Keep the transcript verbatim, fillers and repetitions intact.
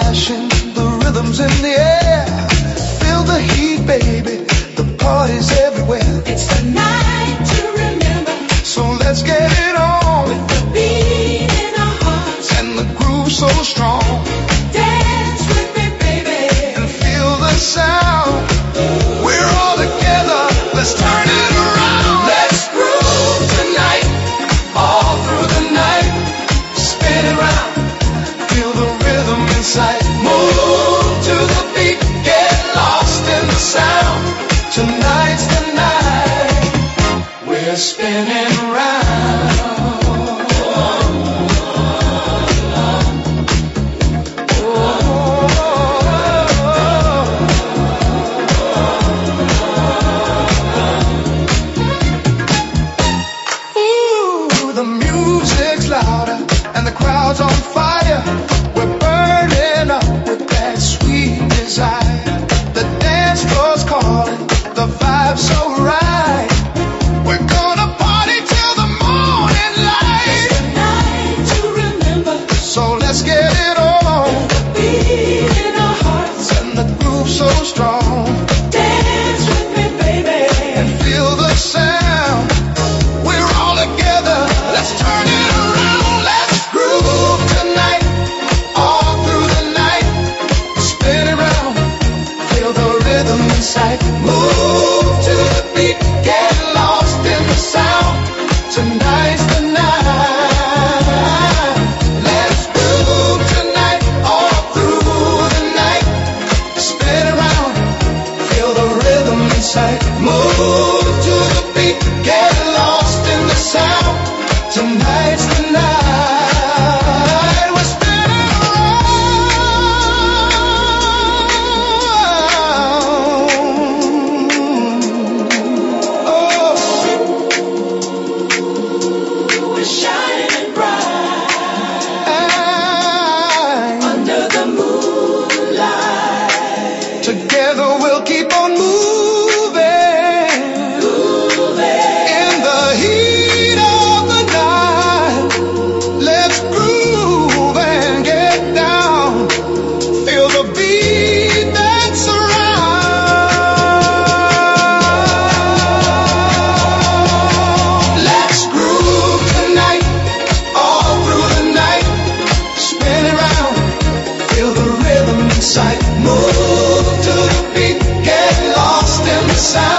passion, the rhythm's in the air. Feel the heat, baby, the party's everywhere. It's the night to remember. So let's get it on. With the beat in our hearts and the groove so strong. Dance with me, baby, and feel the sound. We're all together, let's turn it around. Let's groove tonight, all through the night. Spin it round, feel the rhythm inside. Move to the beat, get lost in the sound. Tonight's the night, we're spinning round. Crowd's on fire, we're burning up with that sweet desire. The dance floor's calling, the vibe's so right. We're gonna party till the morning light. It's the night to remember. So let's get it on. With the beat in our hearts and the groove so strong. Dance with me, baby, and feel the sound. We're all together, let's turn it around. Groove tonight, all through the night. Spin around, feel the rhythm inside. Move to the beat, get lost in the sound. Tonight's the night. Let's groove tonight, all through the night. Spin around, feel the rhythm inside. Move to the beat, get lost in the sound. Tonight's the night. Together we'll keep on moving, moving in the heat of the night. Let's groove and get down. Feel the beat that's around. Let's groove tonight, all through the night. Spin around, feel the rhythm inside. Move to the beat, get lost in the sound.